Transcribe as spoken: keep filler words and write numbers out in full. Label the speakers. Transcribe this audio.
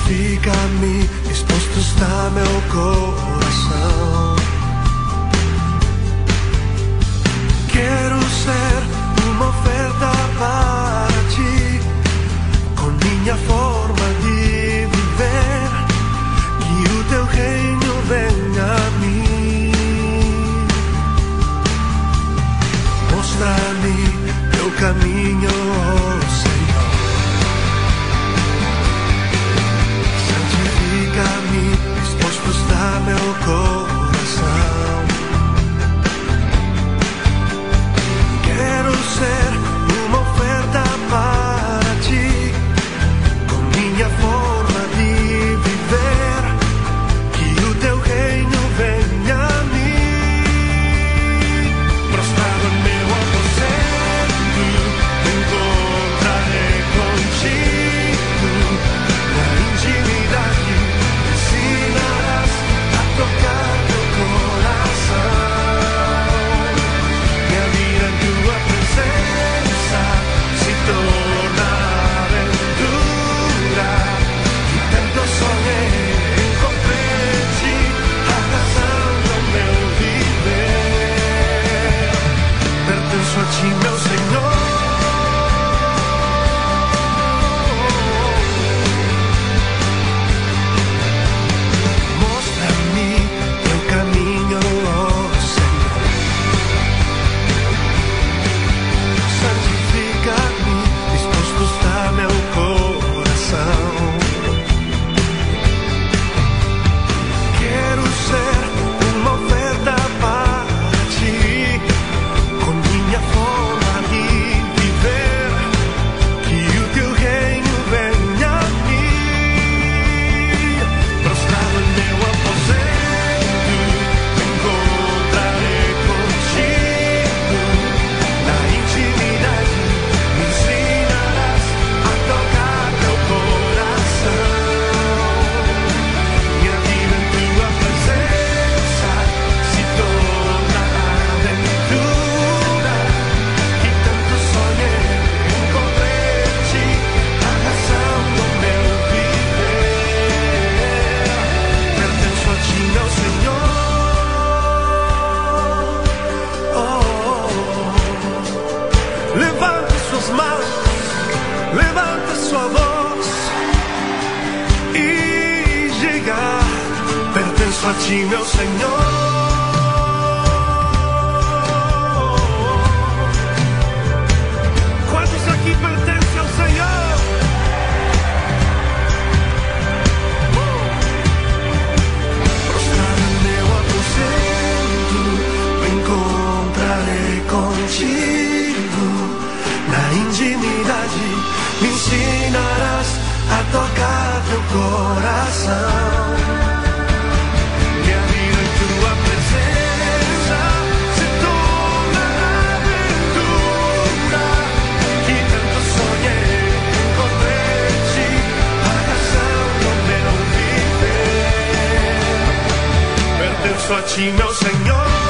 Speaker 1: Santifica-me, exposto está meu coração. Quero ser uma oferta para ti, com minha forma de viver, que o teu reino venha a mim. Mostra-me teu caminho, oh Senhor. Santifica-me, exposto está meu coração. Quero ser uma oferta para ti, com minha forma de viver, que o teu reino venha a mim. Prostrado em meu aposento, encontrarei contigo. Na intimidade me ensinarás a tocar teu coração. Minha vida em tua presença se torna aventura, que tanto sonhei, encontrei em ti a razão do meu viver. Pertenço a ti, meu Senhor. Mostra-me teu caminho, oh Senhor. Santifica-me, exposto está meu coração. Quero ser uma oferta para ti, com minha forma de viver, que o teu reino venha a mim. Prostrado em meu aposento, encontrarei contigo. Na intimidade me ensinarás a tocar teu coração. Minha vida em tua presença se torna aventura, que tanto sonhei, encontrei em ti a razão do meu viver. Pertenço a ti, meu Senhor. Oh, oh, oh. Levante suas mãos, levante sua voz e diga: pertenço a ti, meu Senhor. Quantos aqui pertencem ao Senhor? Prostrado em meu aposento, encontrarei contigo. Na intimidade me ensinarás a tocar teu coração. Minha vida em tua presença se torna aventura, que tanto sonhei, encontrei em ti a razão do meu viver. Pertenço a ti, meu Senhor.